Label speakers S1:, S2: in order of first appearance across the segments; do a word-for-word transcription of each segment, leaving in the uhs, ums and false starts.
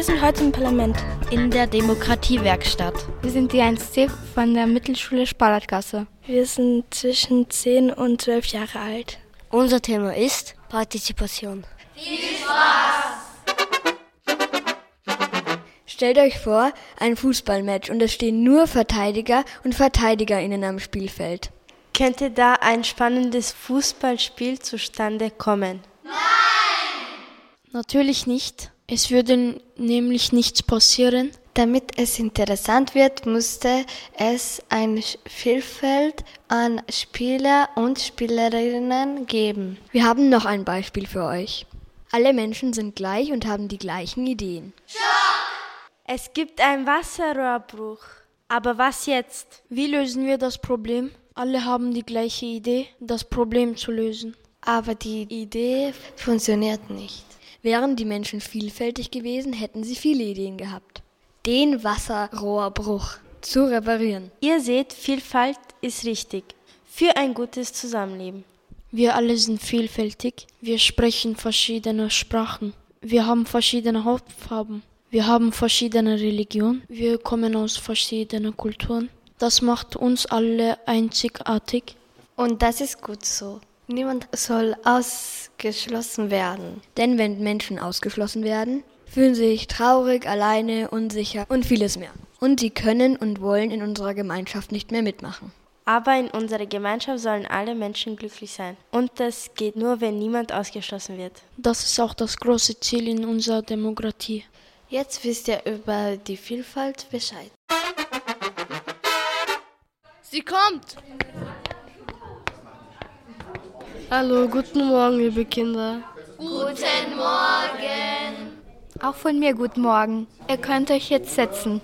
S1: sind heute im Parlament.
S2: In der Demokratiewerkstatt.
S3: Wir sind die eins C von der Mittelschule Sparlatgasse.
S1: Wir sind zwischen zehn und zwölf Jahre alt.
S2: Unser Thema ist Partizipation.
S4: Viel Spaß!
S2: Stellt euch vor, ein Fußballmatch und es stehen nur Verteidiger und VerteidigerInnen am Spielfeld.
S5: Könnte da ein spannendes Fußballspiel zustande kommen?
S4: Nein!
S6: Natürlich nicht. Es würde nämlich nichts passieren.
S7: Damit es interessant wird, musste es ein Vielfalt an Spieler und Spielerinnen geben.
S2: Wir haben noch ein Beispiel für euch. Alle Menschen sind gleich und haben die gleichen Ideen.
S4: Schock!
S5: Es gibt einen Wasserrohrbruch. Aber was jetzt?
S6: Wie lösen wir das Problem? Alle haben die gleiche Idee, das Problem zu lösen.
S7: Aber die Idee funktioniert nicht.
S2: Wären die Menschen vielfältig gewesen, hätten sie viele Ideen gehabt. Den Wasserrohrbruch zu reparieren.
S5: Ihr seht, Vielfalt ist richtig. Für ein gutes Zusammenleben.
S6: Wir alle sind vielfältig. Wir sprechen verschiedene Sprachen. Wir haben verschiedene Hautfarben. Wir haben verschiedene Religionen. Wir kommen aus verschiedenen Kulturen. Das macht uns alle einzigartig.
S7: Und das ist gut so. Niemand soll ausgeschlossen werden.
S2: Denn wenn Menschen ausgeschlossen werden, fühlen sie sich traurig, alleine, unsicher und vieles mehr. Und sie können und wollen in unserer Gemeinschaft nicht mehr mitmachen.
S5: Aber in unserer Gemeinschaft sollen alle Menschen glücklich sein. Und das geht nur, wenn niemand ausgeschlossen wird.
S6: Das ist auch das große Ziel in unserer Demokratie.
S7: Jetzt wisst ihr über die Vielfalt Bescheid.
S8: Sie kommt! Hallo, guten Morgen, liebe Kinder.
S4: Guten Morgen!
S3: Auch von mir guten Morgen. Ihr könnt euch jetzt setzen.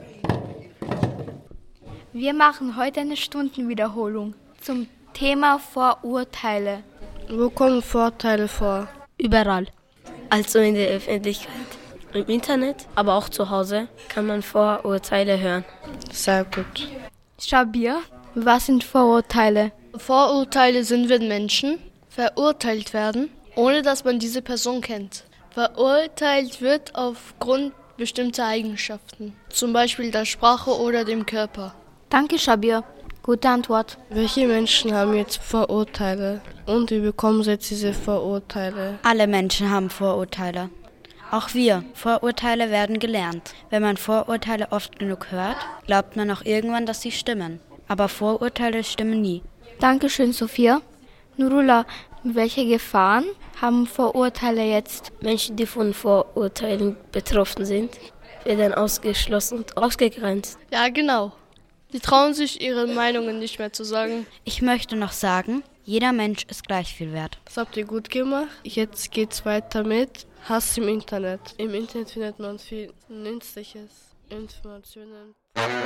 S3: Wir machen heute eine Stundenwiederholung zum Thema Vorurteile.
S8: Wo kommen Vorurteile vor?
S9: Überall. Also in der Öffentlichkeit, im Internet, aber auch zu Hause kann man Vorurteile hören.
S8: Sehr gut.
S3: Schabir, was sind Vorurteile?
S10: Vorurteile sind, wenn Menschen verurteilt werden, ohne dass man diese Person kennt. Verurteilt wird aufgrund bestimmter Eigenschaften, zum Beispiel der Sprache oder dem Körper.
S3: Danke, Schabir. Gute Antwort.
S8: Welche Menschen haben jetzt Vorurteile und wie bekommen sie jetzt diese Vorurteile?
S11: Alle Menschen haben Vorurteile. Auch wir. Vorurteile werden gelernt. Wenn man Vorurteile oft genug hört, glaubt man auch irgendwann, dass sie stimmen. Aber Vorurteile stimmen nie.
S3: Dankeschön, Sophia. Nurullah, welche Gefahren haben Vorurteile jetzt?
S9: Menschen, die von Vorurteilen betroffen sind, werden ausgeschlossen und ausgegrenzt.
S10: Ja, genau. Sie trauen sich, ihre Meinungen nicht mehr zu sagen.
S11: Ich möchte noch sagen, jeder Mensch ist gleich viel wert.
S8: Das habt ihr gut gemacht. Jetzt geht's weiter mit Hass im Internet. Im Internet findet man viel nützliches Informationen.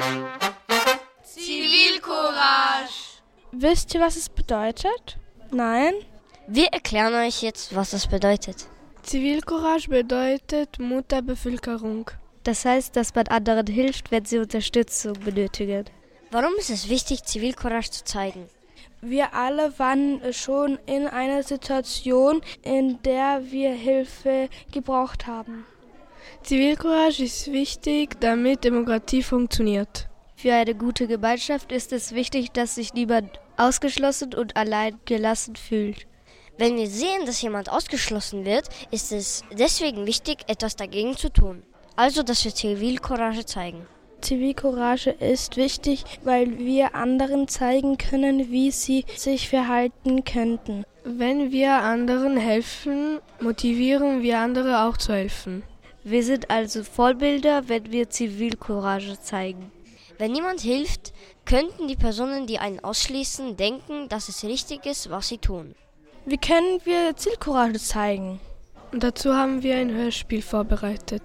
S4: Zivilcourage!
S1: Wisst ihr, was es bedeutet? Nein?
S2: Wir erklären euch jetzt, was das bedeutet.
S1: Zivilcourage bedeutet Mut der Bevölkerung.
S12: Das heißt, dass man anderen hilft, wenn sie Unterstützung benötigen.
S2: Warum ist es wichtig, Zivilcourage zu zeigen?
S1: Wir alle waren schon in einer Situation, in der wir Hilfe gebraucht haben. Zivilcourage ist wichtig, damit Demokratie funktioniert.
S12: Für eine gute Gemeinschaft ist es wichtig, dass sich niemand ausgeschlossen und allein gelassen fühlt.
S2: Wenn wir sehen, dass jemand ausgeschlossen wird, ist es deswegen wichtig, etwas dagegen zu tun. Also, dass wir Zivilcourage zeigen.
S1: Zivilcourage ist wichtig, weil wir anderen zeigen können, wie sie sich verhalten könnten. Wenn wir anderen helfen, motivieren wir andere auch zu helfen.
S12: Wir sind also Vorbilder, wenn wir Zivilcourage zeigen.
S2: Wenn niemand hilft, könnten die Personen, die einen ausschließen, denken, dass es richtig ist, was sie tun.
S1: Wie können wir Zivilcourage zeigen? Und dazu haben wir ein Hörspiel vorbereitet.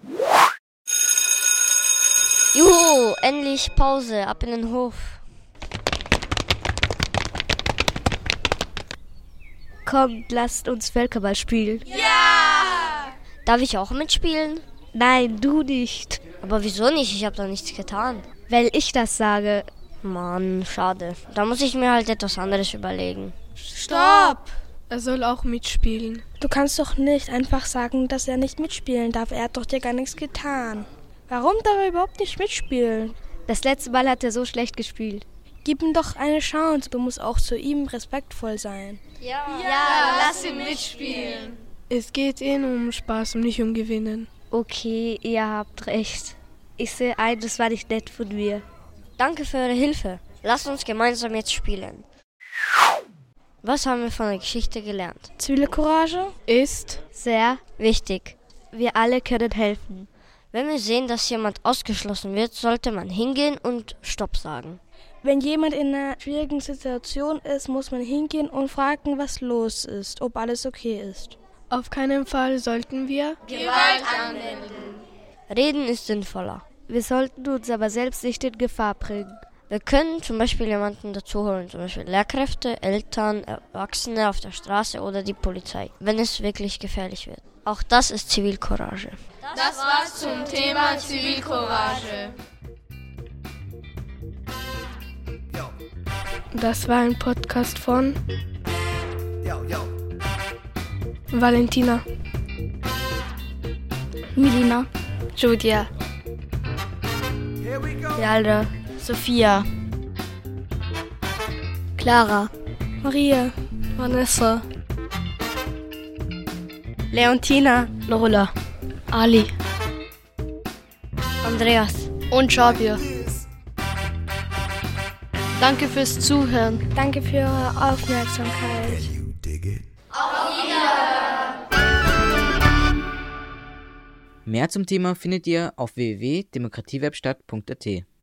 S2: Juhu, endlich Pause, ab in den Hof.
S12: Kommt, lasst uns Völkerball spielen.
S4: Ja!
S2: Darf ich auch mitspielen?
S12: Nein, du nicht.
S2: Aber wieso nicht? Ich habe doch nichts getan.
S12: Weil ich das sage.
S2: Mann, schade. Da muss ich mir halt etwas anderes überlegen.
S8: Stopp! Er soll auch mitspielen.
S1: Du kannst doch nicht einfach sagen, dass er nicht mitspielen darf. Er hat doch dir gar nichts getan. Warum darf er überhaupt nicht mitspielen?
S12: Das letzte Mal hat er so schlecht gespielt.
S1: Gib ihm doch eine Chance. Du musst auch zu ihm respektvoll sein.
S4: Ja, ja, lass ihn mitspielen.
S8: Es geht eh nur um Spaß und nicht um Gewinnen.
S12: Okay, ihr habt recht. Ich sehe ein, das war nicht nett von mir.
S13: Danke für eure Hilfe. Lasst uns gemeinsam jetzt spielen. Was haben wir von der Geschichte gelernt?
S1: Zivilcourage
S8: ist
S12: sehr wichtig. Wir alle können helfen.
S13: Wenn wir sehen, dass jemand ausgeschlossen wird, sollte man hingehen und Stopp sagen.
S1: Wenn jemand in einer schwierigen Situation ist, muss man hingehen und fragen, was los ist, ob alles okay ist.
S8: Auf keinen Fall sollten wir
S4: Gewalt anwenden.
S13: Reden ist sinnvoller.
S12: Wir sollten uns aber selbst nicht in Gefahr bringen.
S13: Wir können zum Beispiel jemanden dazu holen, zum Beispiel Lehrkräfte, Eltern, Erwachsene auf der Straße oder die Polizei, wenn es wirklich gefährlich wird. Auch das ist Zivilcourage.
S4: Das war's zum Thema Zivilcourage.
S8: Das war ein Podcast von Valentina,
S3: Milena,
S10: Julia,
S11: Yalda, Sophia,
S12: Clara,
S1: Maria,
S8: Vanessa,
S5: Leontina,
S10: Lola,
S9: Ali,
S13: Andreas
S10: und Xavier. Danke fürs Zuhören.
S1: Danke für eure Aufmerksamkeit.
S4: Auf Wiederhören.
S14: Mehr zum Thema findet ihr auf w w w punkt demokratiewerkstatt punkt a t.